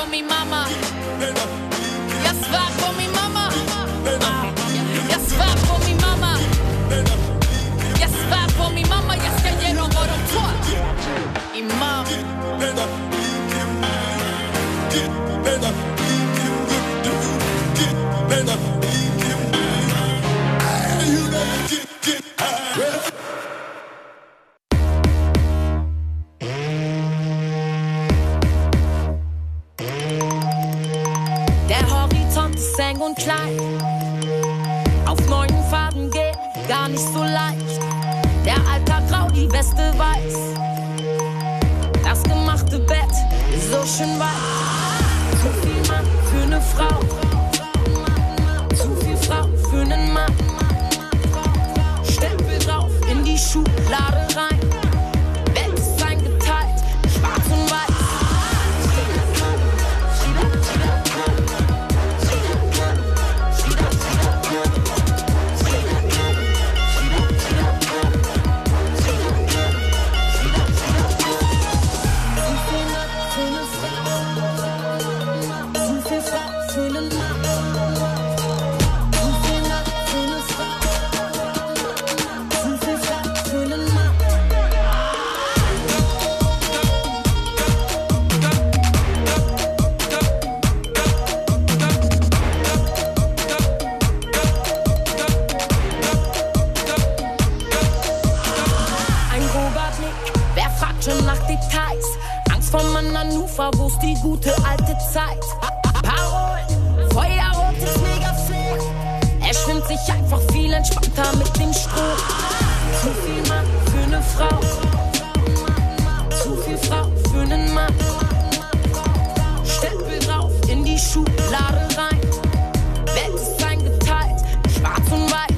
por mi mamá. Jag svär på min mamma. Jag svär på min mamma. Jag svär på min mamma. Jag ska ge dem vad de får. Imam. Säng und Kleid. Auf neuen Faden geht gar nicht so leicht. Der Alltag grau, die Weste weiß. Das gemachte Bett ist so schön weit. Zu viel Mann für eine Frau. Zu viel Frau für einen Mann. Stempel drauf in die Schublade rein. Welt ist eingeteilt, schwarz und weiß. Wo ist die gute alte Zeit? Parolen, feuerrotes Megafon. Er schwimmt sich einfach viel entspannter mit dem Strom. Zu viel Mann für eine Frau. Zu viel Frau für einen Mann. Stempel drauf in die Schublade rein. Welt ist eingeteilt, schwarz und weiß.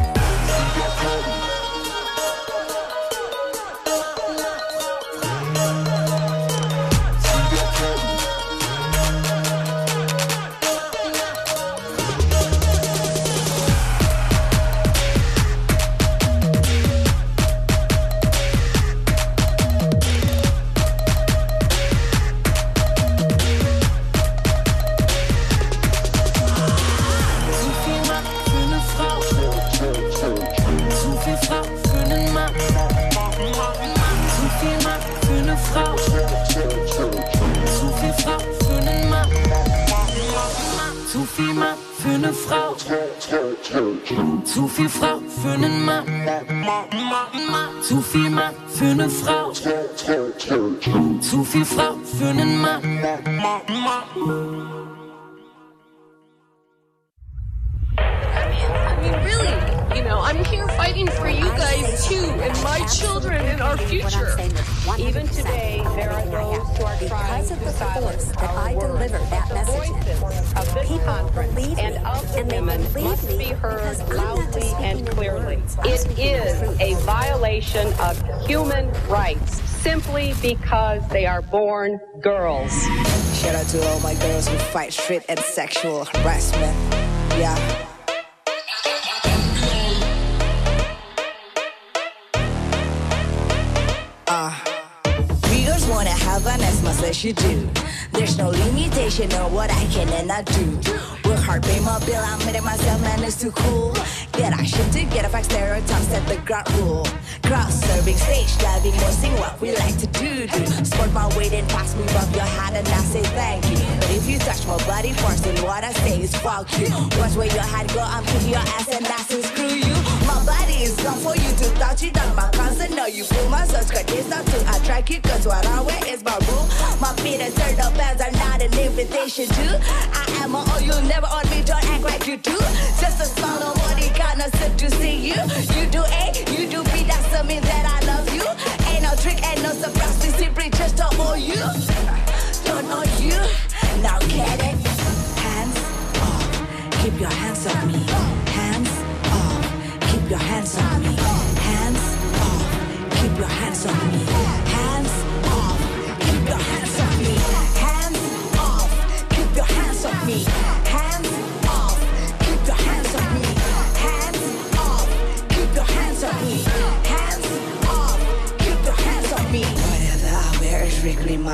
Zu viel Frau für einen Mann. Zu viel Mann für eine Frau. Zu viel Frau für einen Mann. I'm here fighting for you guys too, and my children and our future. Even today, there are those who are trying to silence our words. The voices of this conference and of the women must be heard loudly and clearly. It is a violation of human rights simply because they are born girls. Shout out to all my girls who fight street and sexual harassment. Yeah. Wanna have an as much as you do. There's no limitation on what I can and I do. Work hard, pay my bill, I'm hitting myself, man, it's too cool. Get our shit together, fact stereotypes, set the ground rule. Cross-serving, stage diving, mostly what we like to do. Sport my weight and pass me above your hat and I say thank you. But if you touch my body first, then what I say is fuck you. Watch where your head go, I'm kicking your ass and I say screw you. My body is gone for you to touch it on my constant. No, you fool my search, cause it's not to attract you, cause what I wear is my rule. My feet and turtle bands are not an invitation to. I am a oh, you'll never on me, don't act like you do. Just a small nobody kinda sit to see you. You do A, you do B, that's something that I love you. Ain't no trick, ain't no surprise, we simply just don't know you. Don't know you, now get it. Hands off, keep your hands off me. Hands off, keep your hands off me. Hands off, keep your hands off me. Hands off, keep your hands off me. Hands off, keep your hands off me. Hands off, keep your hands off me. Hands off, keep your hands off me. Hands off, keep your hands off me. Whatever I wear is strictly my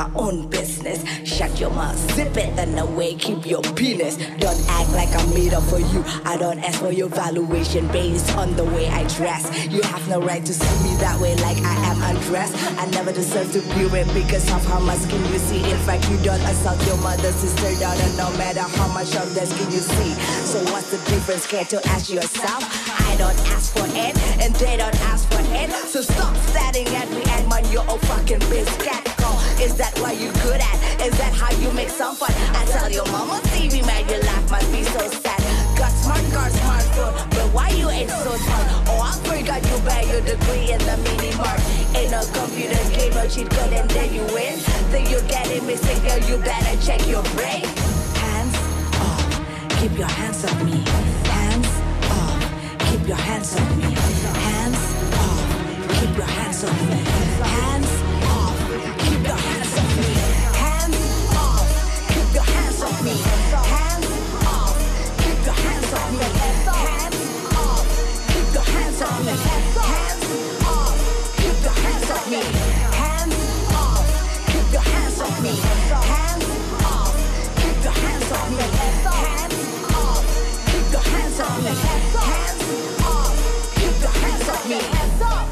my own business. Shut your mouth, zip it, then away, keep your penis. Don't act like I'm made up for you. I don't ask for your valuation based on the way I dress. You have no right to see me that way like I am undressed. I never deserve to be raped because of how much skin you see. In fact, you don't assault your mother, sister, daughter, no matter how much of their skin you see. So what's the difference? Care to ask yourself? I don't ask for it, and they don't ask for it. So stop staring at me and mind your own fucking business. Is that what you good at? Is that how you make some fun? I tell your mama, see me mad, your life must be so sad. Got smartphone, but why you ain't so smart? Oh, I forgot you bear your degree in the mini-mart. Ain't no computer game, no cheat code, and then you win. Think you're getting missing, girl, you better check your brain. Hands off, keep your hands off me. Hands off, keep your hands off me. Hands off, keep your hands off me. Hands off, keep your hands off me. Hands off, keep your hands off me. Hands off, keep your hands off me. Hands off, keep your hands off me. Hands off, keep your hands off me. Hands off, keep your hands off me. Hands off, keep your hands off me. Hands off, keep your hands off me. Hands off, keep your hands off me. Hands up.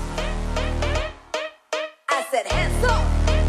I said hands up.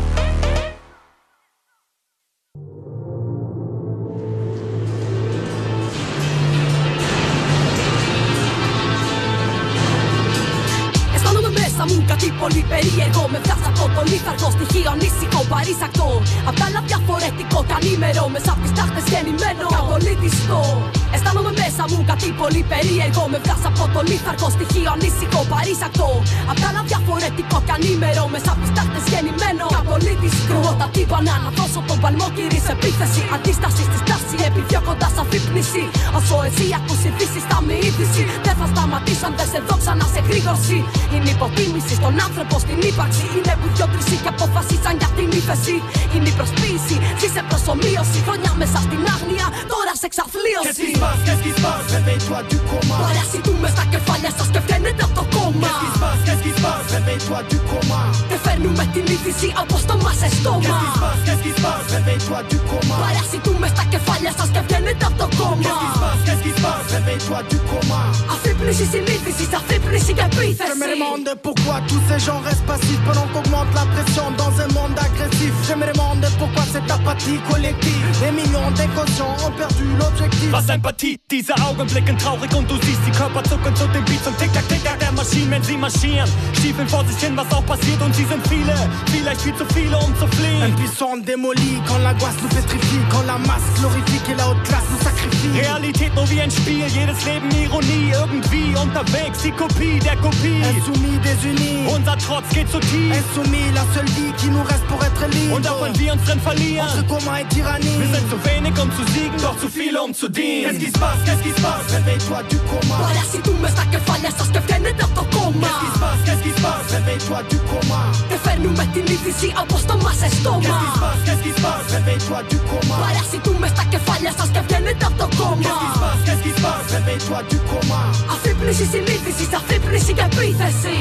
Μου κάτι πολύ περίεργο. Με βγάζει από το λίθαρχο στοιχείο ανήσυχο παρήσακτο. Απ' τα άλλα διαφορετικό κι ανήμερο. Μέσα απ' τις τάχτες γεννημένο κι απολύτιστο. Αισθάνομαι μέσα μου κάτι πολύ περίεργο. Με βγάζει από το λίθαρχο στοιχείο ανήσυχο παρήσακτο. Απ' τα άλλα διαφορετικό κι ανήμερο. Μέσα απ' τις τάχτες γεννημένο κι απολύτιστο. Κρούω τα τύπανα να δώσω τον παλμό κυρίς επίθεση. Αντίσταση στη στάση επιδιώκοντας αφύπνιση. Όσο εσύ ακούς ειδήσεις θα με είδηση. Δεν θα σταματήσω αν δεν σε δω ξανά σε γρήγορση. Είναι υποτίμηση στον άνθρωπο στην ύπαρξη. Είναι που δυο-τρεις και αποφασίσαν για την ύφεση. Είναι η προσποίηση, ζήσε προσομοίωση. Χρόνια μέσα στην άγνοια, τώρα σε εξαθλίωση. Qu'est-ce qui se passe, réveille-toi du coma. Παρασιτούμε στα κεφάλια σας και βγαίνετε από το κόμμα. Qu'est-ce qui se passe, réveille-toi du coma. Και φέρνουμε την είδηση από στόμα σε στόμα. Qu'est-ce qui se passe, réveille-toi du coma. Παρασιτούμε στα κεφάλια σας και βγαίνετε από το κόμμα. Qu'est-ce qui se passe, réveille-toi du coma. Αφύπνιση συνείδησης, αφύπνιση και επίθεση. Je me demande pourquoi tous ces gens restent passifs pendant qu'augmente la pression dans un monde agressif. Je me demande pourquoi cette apathie collective. Des millions d'inconscients ont perdu l'objectif. Was Empathie, diese Augen blicken traurig und du siehst die Körper zucken zu dem Beat zum Tick-Tack-Tick-Tack der Maschinen, wenn sie marschieren. Stiefeln vor sich hin, was auch passiert und sie sind viele, vielleicht viel zu viele, um zu fliehen. Impuissant démoli quand l'angoisse nous pétrifie, quand la masse glorifie et la haute classe nous sacrifie. Realität nur wie ein Spiel, jedes Leben Ironie, irgendwie unterwegs, die Kopie der Kopie. Insoumis, désunis, unser Trotz geht zu tief. Insoumis, la seule vie qui nous reste pour être libre. Und auch wenn wir uns drin verlieren, entre coma et tyrannie. Wir sind zu wenig, um zu siegen, doch zu viele, um zu dienen. Qu'est-ce qui se passe, qu'est-ce qui se passe, réveille-toi du coma. Παρασιτούμε στα κεφάλια σας και βγαίνετε από το κόμμα. Qu'est-ce qui se passe, réveille-toi du coma. Και φέρνουμε την είδηση από στόμα σε στόμα. Qu'est-ce qui se passe, réveille-toi du coma. Παρασιτούμε στα κεφάλια σας και βγαίνετε από το κόμμα. Qu'est-ce qui se passe, réveille-toi du coma. Αφύπνιση συνείδησης, αφύπνιση και επίθεση.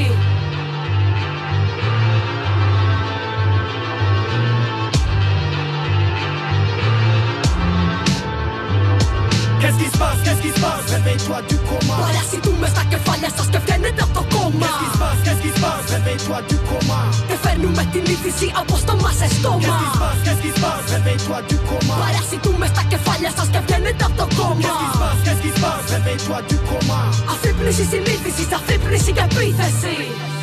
Qu'est-ce qui se passe, réveille-toi du coma. Παρασιτούμε στα κεφάλια σας και βγαίνετε από το κόμμα. Qu'est-ce qui se passe, réveille-toi du coma. Και φέρνουμε την είδηση από στόμα σε στόμα. Qu'est-ce qui se passe, réveille-toi du coma. Παρασιτούμε στα κεφάλια σας και βγαίνετε από το κόμμα. Qu'est-ce qui se passe, réveille-toi du coma. Αφύπνιση συνείδησης, αφύπνιση και επίθεση.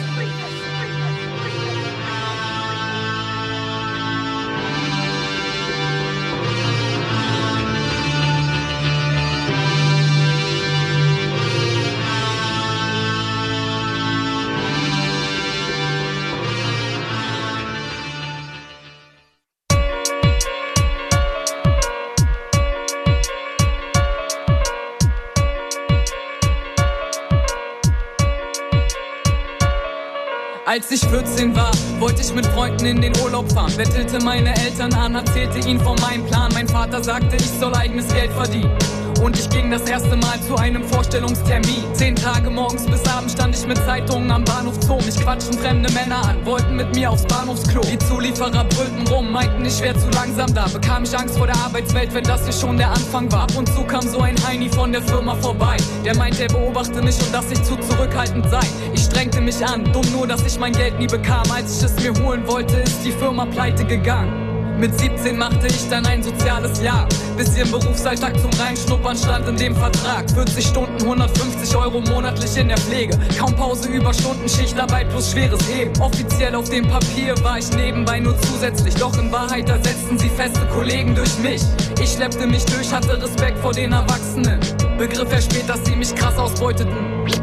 Als ich 14 war, wollte ich mit Freunden in den Urlaub fahren. Bettelte meine Eltern an, erzählte ihnen von meinem Plan. Mein Vater sagte, ich soll eigenes Geld verdienen. und ich ging das erste Mal zu einem Vorstellungstermin. 10 Tage morgens bis abends stand ich mit Zeitungen am Bahnhof Zoo. Mich quatschen fremde Männer an, wollten mit mir aufs Bahnhofsklo. Die Zulieferer brüllten rum, meinten ich wär zu langsam da. Bekam ich Angst vor der Arbeitswelt, wenn das hier schon der Anfang war. Ab und zu kam so ein Heini von der Firma vorbei. Der meinte, er beobachte mich und dass ich zu zurückhaltend sei. Ich strengte mich an, dumm nur, dass ich mein Geld nie bekam. Als ich es mir holen wollte, ist die Firma pleite gegangen. Mit 17 machte ich dann ein soziales Jahr. Bisschen Berufsalltag zum Reinschnuppern stand in dem Vertrag. 40 Stunden, 150 € monatlich in der Pflege. Kaum Pause, Überstunden, Schichtarbeit plus schweres Heben. Offiziell auf dem Papier war ich nebenbei nur zusätzlich. Doch in Wahrheit ersetzten sie feste Kollegen durch mich. Ich schleppte mich durch, hatte Respekt vor den Erwachsenen. Begriff erst spät, dass sie mich krass ausbeuteten.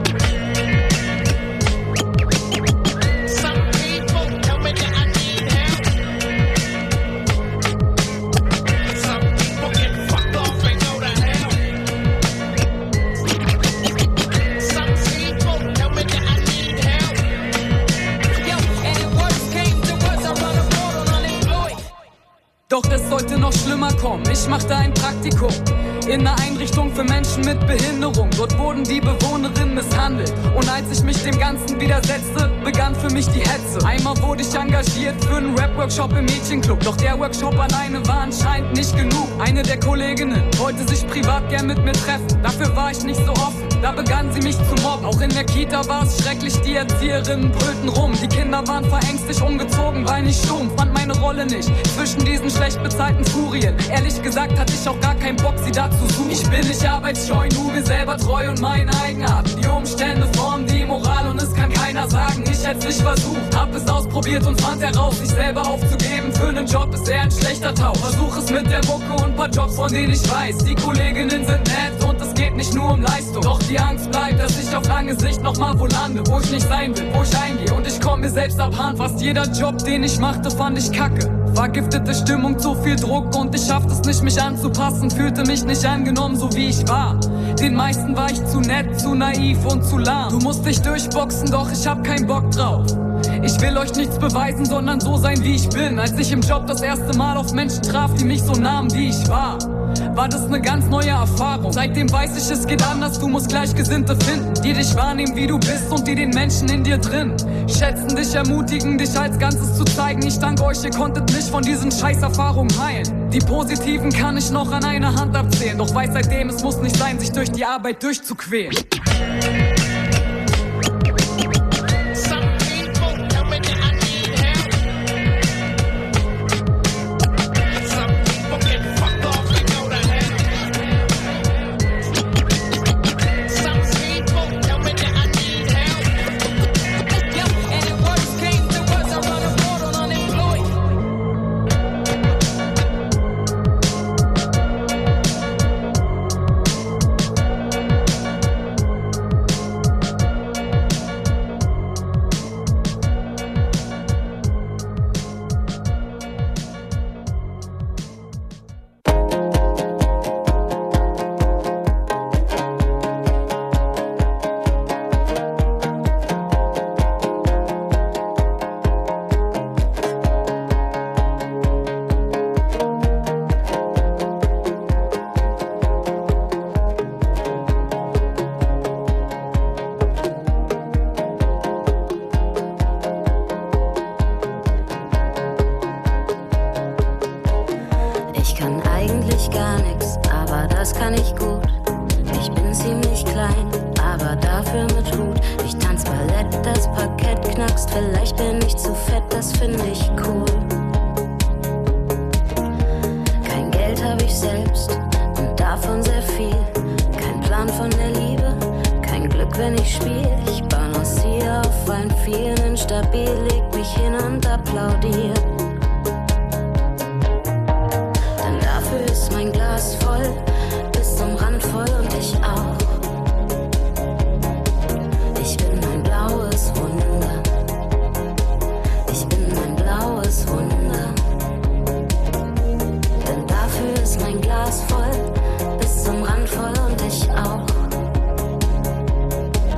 Doch es sollte noch schlimmer kommen, ich machte ein Praktikum in einer Einrichtung für Menschen mit Behinderung. Dort wurden die Bewohnerinnen misshandelt. Und als ich mich dem Ganzen widersetzte, begann für mich die Hetze. Einmal wurde ich engagiert für einen Rap-Workshop im Mädchenclub. Doch der Workshop alleine war anscheinend nicht genug. Eine der Kolleginnen wollte sich privat gern mit mir treffen. Dafür war ich nicht so offen. Da begann sie mich zu mobben. Auch in der Kita war es schrecklich, die Erzieherinnen brüllten rum. Die Kinder waren verängstigt, umgezogen, weil ich stumm fand meine Rolle nicht zwischen diesen schlecht bezahlten Furien. Ehrlich gesagt hatte ich auch gar keinen Bock, sie da zu suchen. Ich bin nicht arbeitsscheu, nur mir selber treu und meine Eigenarten. Die Umstände formen die Moral und es kann keiner sagen, ich hätt's nicht versucht. Hab es ausprobiert und fand heraus, sich selber aufzugeben für einen Job ist eher ein schlechter Tausch. Versuch es mit der Mucke und paar Jobs, von denen ich weiß. Die Kolleginnen sind nett und es geht nicht nur um Leistung. Doch die Angst bleibt, dass ich auf lange Sicht nochmal wo lande, wo ich nicht sein will, wo ich eingehe. Und ich komm mir selbst abhand. Fast jeder Job, den ich machte, fand ich kacke. Vergiftete Stimmung, zu viel Druck und ich schaffte es nicht, mich anzupassen. Fühlte mich nicht angenommen, so wie ich war. Den meisten war ich zu nett, zu naiv und zu lahm. Du musst dich durchboxen, doch ich hab keinen Bock drauf. Ich will euch nichts beweisen, sondern so sein, wie ich bin. Als ich im Job das erste Mal auf Menschen traf, die mich so nahmen, wie ich war das eine ganz neue Erfahrung. Seitdem weiß ich, es geht anders, du musst Gleichgesinnte finden, die dich wahrnehmen, wie du bist und die den Menschen in dir drin schätzen, dich ermutigen, dich als Ganzes zu zeigen. Ich danke euch, ihr konntet mich von diesen Scheißerfahrungen heilen. Die positiven kann ich noch an einer Hand abzählen, doch weiß seitdem, es muss nicht sein, sich durch die Arbeit durchzuquälen.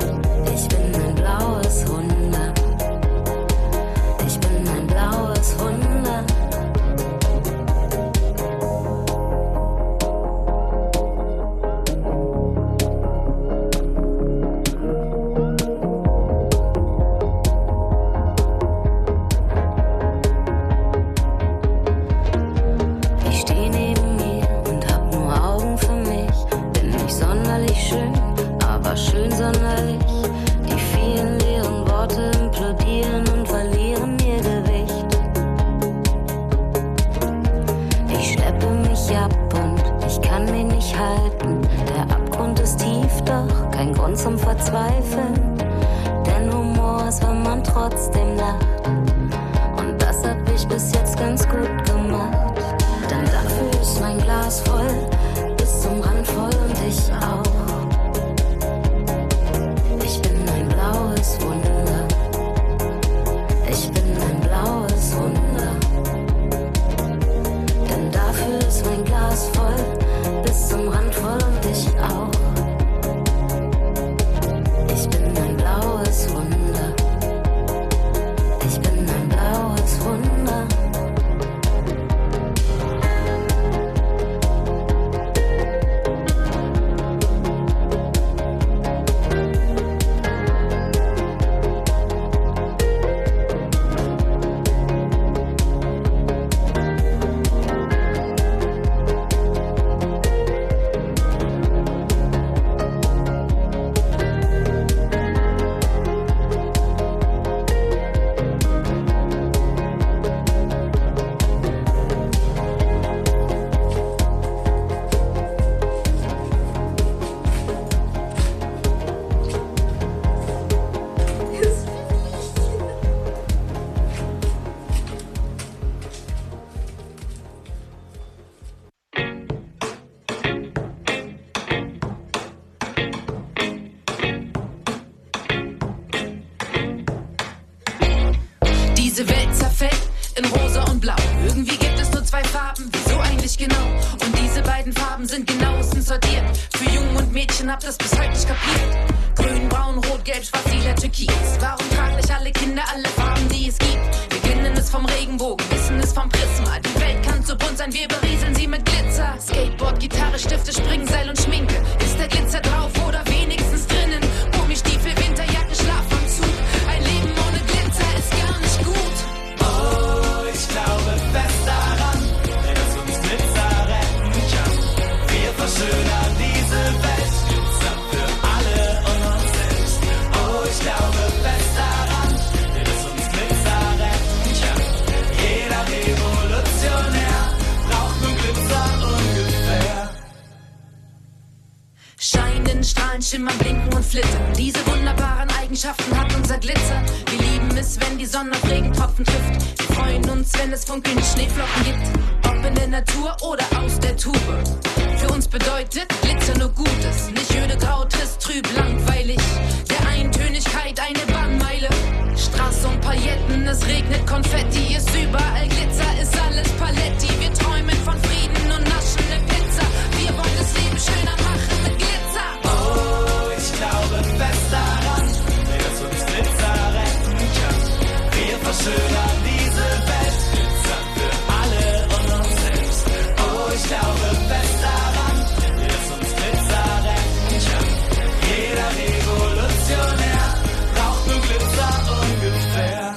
Blaues Wunder. mich ab und ich kann mich nicht halten. Der Abgrund ist tief, doch kein Grund zum Verzweifeln. Denn Humor ist, wenn man trotzdem lacht. Und das hab ich bis jetzt ganz gut gemacht. Denn dafür ist mein Glas voll, bis zum Rand voll und ich auch. Ich bin ein blaues Wunder. Ich bin ein blaues Wunder. Denn dafür ist mein Glas voll, bis zum Rand voll und ich auch. Ich bin ein blaues Wunder. Ich bin ein blaues Wunder. Diese Welt zerfällt in rosa und blau. Irgendwie gibt es nur zwei Farben, wieso eigentlich genau? Und diese beiden Farben sind genauestens sortiert. Für Jungen und Mädchen habt das bis heute nicht kapiert. Grün, braun, rot, gelb, schwarz, lila, türkis. Warum tragen nicht alle Kinder alle Farben, die es gibt? Wir kennen es vom Regenbogen, wissen es vom Prisma. Die Welt kann so bunt sein, wir berieseln sie mit Glitzer. Skateboard, Gitarre, Stifte, Springseil und Schminke. Ist der Glitzer drauf oder wenigstens drinnen? Gummistiefel, Winterjacke, Schlafanzug. Ein Leben ohne Glitzer ist gar nicht gut. Oh, ich glaube fest daran, dass uns Glitzer retten kann. Wir verschönern diese Welt, Glitzer für alle und uns selbst. Oh, ich glaube fest daran, dass uns Glitzer retten kann. Jeder Revolutionär braucht nur Glitzer ungefähr. Scheinen, strahlen, schimmern, blinken und flittern. Diese wunderbaren Eigenschaften hat unser Glitzer. Wir lieben es, wenn die Sonne auf Regentropfen trifft. Wir freuen uns, wenn es funkelnde Schneeflocken gibt. Ob in der Natur oder aus der Tube. Für uns bedeutet Glitzer nur Gutes. Nicht öde, grau, trist, trüb, langweilig. Der Eintönigkeit eine Bannmeile. Straße und Pailletten, es regnet Konfetti. Ist überall Glitzer, ist alles Paletti. Wir träumen von Frieden und naschen eine Pizza. Wir wollen das Leben schöner machen mit Glitzer. Oh, ich glaube fest daran, dass uns Glitzer retten kann. Wir verschönern diese Welt, Glitzer für alle und uns selbst. Oh, ich glaube fest daran, dass uns Glitzer retten kann. Jeder Revolutionär braucht nur Glitzer ungefähr.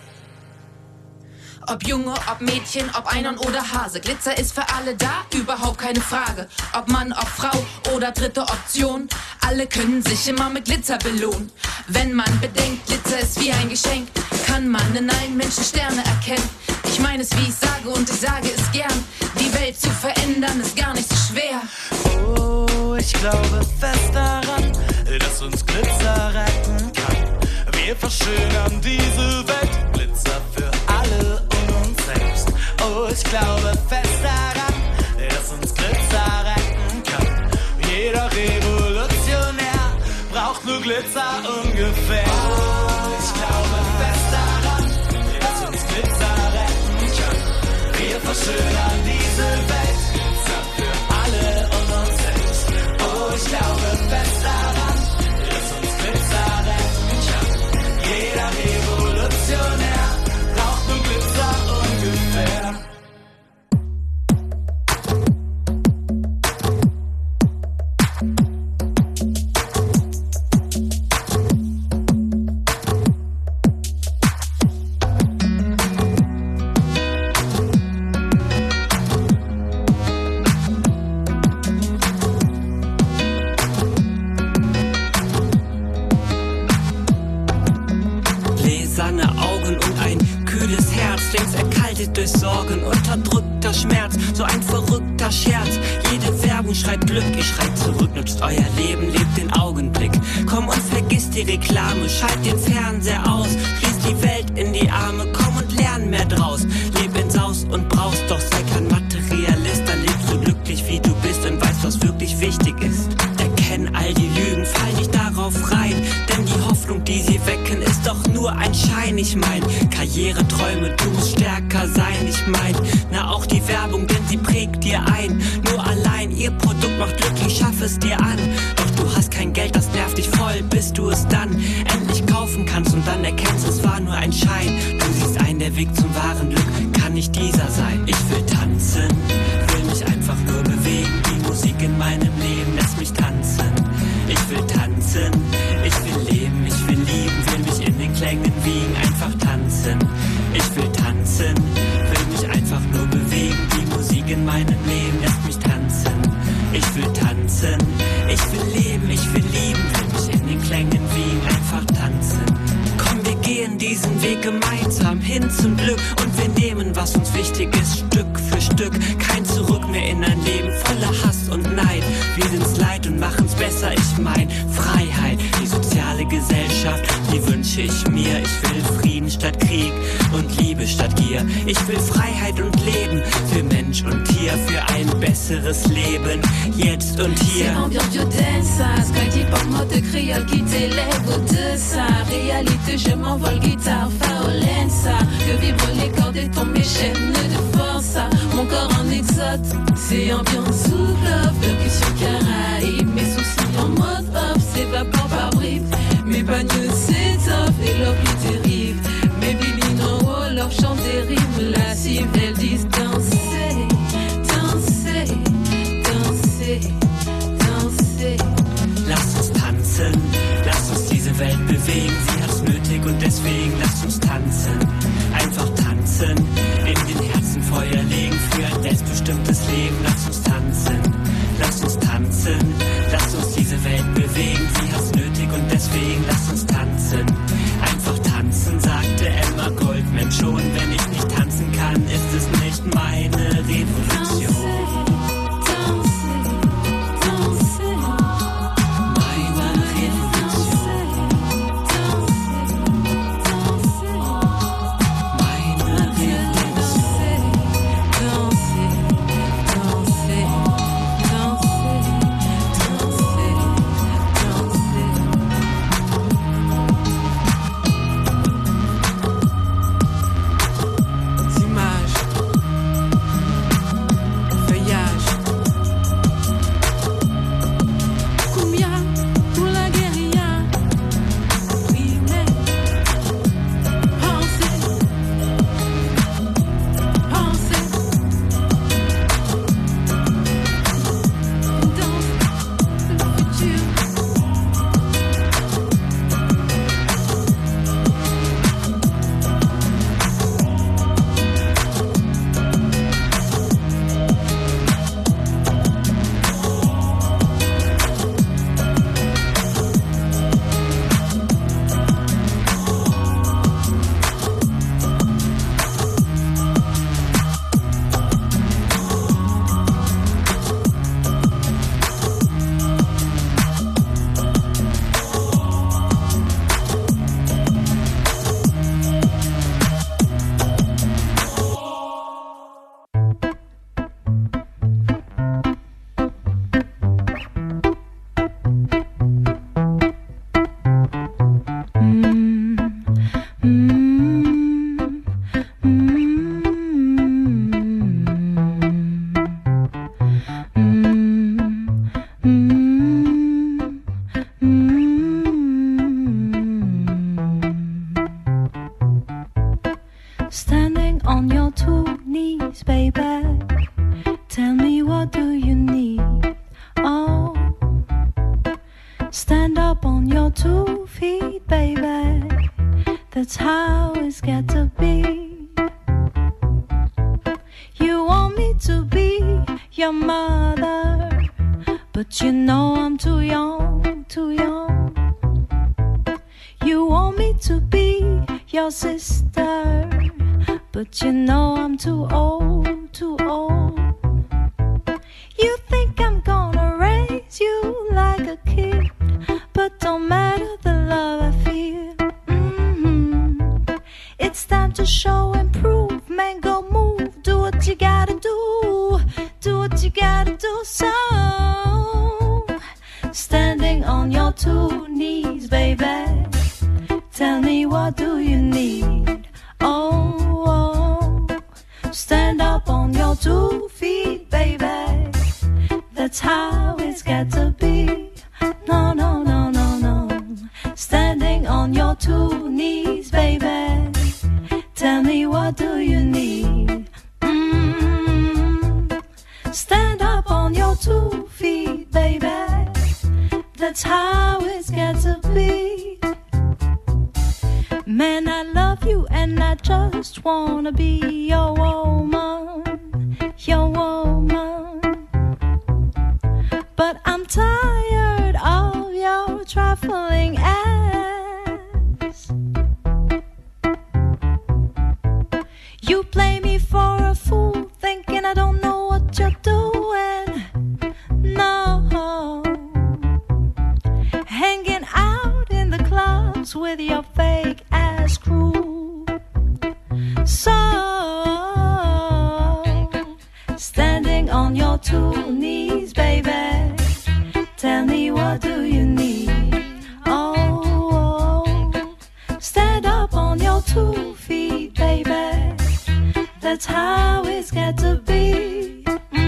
Ob Junge, ob Mädchen, ob Einhorn oder Hase. Glitzer ist für alle da, überhaupt keine Frage. Ob Mann, ob Frau oder dritte Option. Alle können sich immer mit Glitzer belohnen. Wenn man bedenkt, Glitzer ist wie ein Geschenk, kann man in allen Menschen Sterne erkennen. Ich meine es, wie ich sage und ich sage es gern. Die Welt zu verändern ist gar nicht so schwer. Oh, ich glaube fest daran, dass uns Glitzer retten kann. Wir verschönern diese Welt, Glitzer für alle und uns selbst. Oh, ich glaube fest daran, dass uns Glitzer retten kann. Jeder Revolutionär braucht nur Glitzer ungefähr. Oh, ich glaube fest daran, dass uns Glitzer retten kann. Wir verschönern diese Welt, Glitzer für alle und uns selbst. Oh, ich glaube fest daran, dass uns Glitzer retten kann. Jeder Revolutionär braucht nur Glitzer ungefähr. so ein verrückter Scherz. Jede Werbung schreit Glück, ich schrei zurück, nutzt euer Leben, lebt den Augenblick. Komm und vergiss die Reklame, schalt den Fernseher aus, schließ die Welt in die Arme, komm und lern mehr draus. Leb in Saus und Braus, doch sei kein Materialist, dann lebst du glücklich wie du bist und weißt, was wirklich wichtig ist. Erkenn all die Lügen, fall nicht darauf rein, denn die Hoffnung, die sie wecken, ist doch nur ein Schein. Ich mein, Karriere, Träume, du musst stärker sein. Ich mein, na auch die Werbung, denn sie prägt dir ein. Nur allein ihr Produkt macht glücklich, schaff es dir an. Doch du hast kein Geld, das nervt dich voll, bis du es dann endlich kaufen kannst und dann erkennst, es war nur ein Schein. Du siehst ein, der Weg zum wahren Glück kann nicht dieser sein. Ich will tanzen, will mich einfach nur bewegen. Die Musik in meinem Leben lässt mich tanzen. Ich will tanzen, ich will leben, ich will lieben, will mich in den Klängen wiegen, einfach tanzen. Ich will tanzen, will mich einfach nur bewegen. Die Musik in meinem Leben lässt mich tanzen. Ich will tanzen, ich will leben, ich will lieben, will mich in den Klängen wiegen, einfach tanzen. Komm, wir gehen diesen Weg gemeinsam hin zum Glück und wir nehmen, was uns wichtig ist, Stück für Stück. Kein Zurück mehr in ein Leben voller Hass und Neid. Wir sind's leid und machen's besser, ich mein Freiheit. Die soziale Gesellschaft, die wünsche ich mir. Ich will Frieden statt Krieg und Liebe statt Gier. Ich will Freiheit und Leben für Mensch und Tier, für ein besseres Leben, jetzt und hier. C'est ambiance Jodensa, Sky hip-hop mode créole qui t'élève au-delà. Réalité, je m'envole, guitare, faolenza. Que vibre les cordes et ton mes chaînes de force. Mon corps en exode, c'est ambiance sous love. Percussion Caraïbe, mes soucis en mode off. S'évapore par bribes, mes bagnes s'étoffent et l'or plus terrible. Mes bibines en haut, leur chante des rimes. La civile disent danser, danser, danser, danser. Lass uns tanzen, lass uns diese Welt bewegen. Sie hat's nötig und deswegen lass uns tanzen. Einfach tanzen, in den Herzen Feuer legen für ein selbstbestimmtes Leben. Lass uns tanzen, lass uns tanzen, lass uns diese Welt bewegen. Sie hat's nötig und deswegen lass uns tanzen. Einfach tanzen, sagte Emma Goldman schon. Wenn ich nicht tanzen kann, ist es nicht meine Revolution. That's how it's got to be. You want me to be your mother, but you know I'm too young, too young. You want me to be your sister, but you know I'm too old, too old. but don't matter the love I feel. It's time to show and prove, man, go move, do what you gotta do, do what you gotta do. So standing on your 2 knees, baby, tell me what do you need? Oh, stand up on your 2 feet, baby, that's how it's got to be. No, no, no, no, no, standing on your 2 knees, baby, tell me what do you need? Stand up on your 2 feet, baby, that's how it's got to be. Man, I love you and I just wanna be your woman, your woman. But I'm tired of your trifling ass. You play me for a fool, thinking I don't know what you're doing. No, hanging out in the clubs with your fake ass crew. So standing on your 2 knees, baby, tell me what do you need? Oh, stand up on your 2 feet, baby, that's how it's got to be.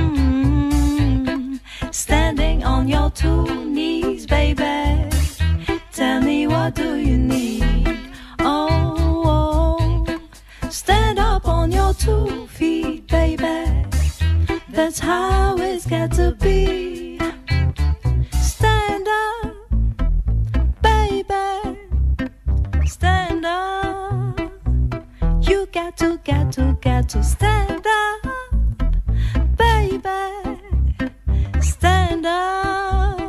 Standing on your 2 knees, baby, tell me what do you need? Oh, stand up on your 2 feet, baby, that's how it's got to be. Stand up, baby, stand up. You got to stand up, baby, stand up.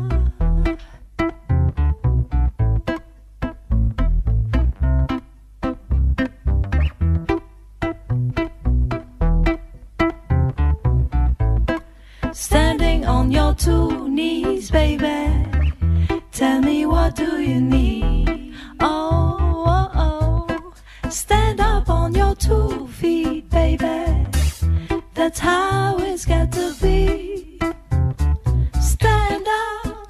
Standing on your 2 knees, baby, tell me what do you need? Oh, oh, oh. Stand up on your 2 feet, baby, that's how it's got to be. Stand up,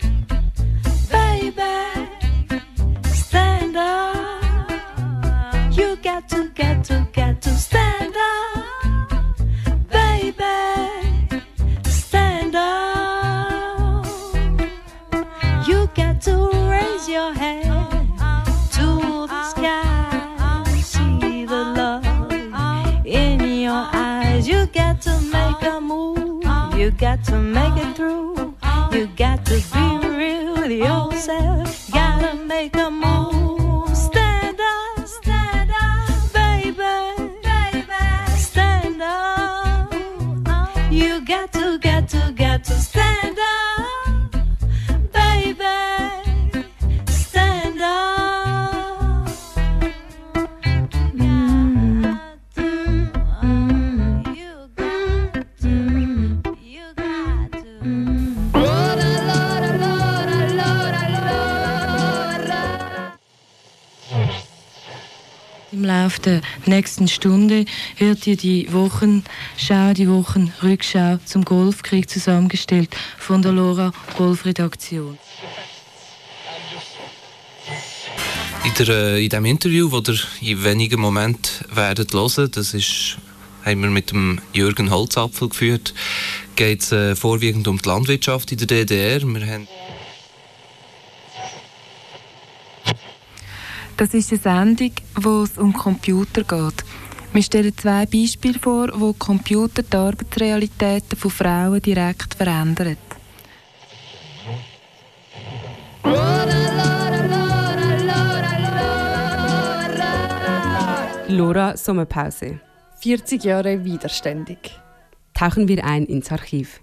baby, stand up. You got to stand up, baby, stand up. You got to raise your head to the sky, see the love in your eyes. You got to make a move, you got to make it through. You got to be real with yourself, gotta make a move. Stand up, baby, stand up. You got to stand up, baby, stand up. Im Laufe der nächsten Stunde hört ihr die Wochenschau, die Wochenrückschau zum Golfkrieg, zusammengestellt von der Lora Golfredaktion. In diesem Interview, das ihr in wenigen Momenten werdet hören, haben wir mit dem Jürgen Holzapfel geführt, geht es vorwiegend um die Landwirtschaft in der DDR. Das ist eine Sendung, wo es um Computer geht. Wir stellen 2 Beispiele vor, wo Computer die Arbeitsrealitäten von Frauen direkt verändern. Lora Sommerpause. 40 Jahre widerständig. Tauchen wir ein ins Archiv.